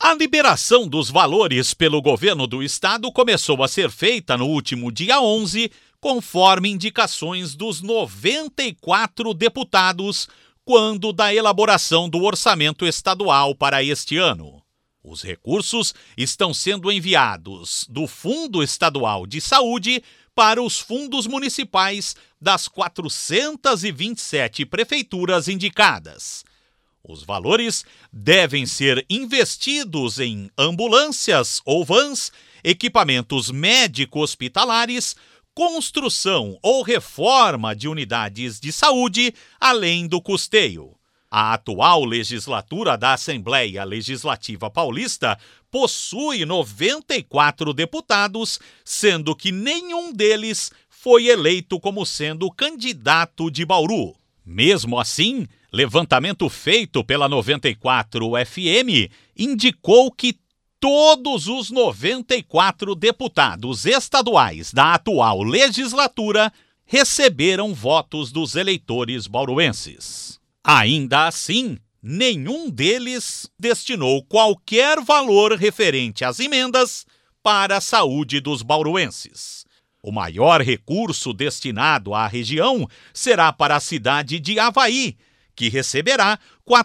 A liberação dos valores pelo governo do estado começou a ser feita no último dia 11, conforme indicações dos 94 deputados, quando da elaboração do orçamento estadual para este ano. Os recursos estão sendo enviados do Fundo Estadual de Saúde para os fundos municipais das 427 prefeituras indicadas. Os valores devem ser investidos em ambulâncias ou vans, equipamentos médico-hospitalares, construção ou reforma de unidades de saúde, além do custeio. A atual legislatura da Assembleia Legislativa Paulista possui 94 deputados, sendo que nenhum deles foi eleito como sendo candidato de Bauru. Mesmo assim, levantamento feito pela 94 FM indicou que todos os 94 deputados estaduais da atual legislatura receberam votos dos eleitores bauruenses. Ainda assim, nenhum deles destinou qualquer valor referente às emendas para a saúde dos bauruenses. O maior recurso destinado à região será para a cidade de Avaí, que receberá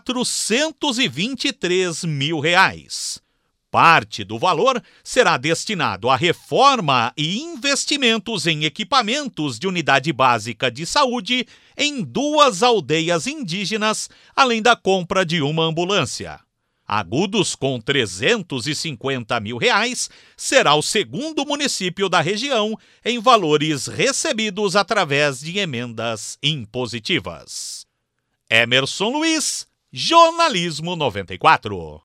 R$423 mil. Parte do valor será destinado à reforma e investimentos em equipamentos de unidade básica de saúde em 2 aldeias indígenas, além da compra de uma ambulância. Agudos, com R$350 mil, será o segundo município da região em valores recebidos através de emendas impositivas. Emerson Luiz, Jornalismo 94.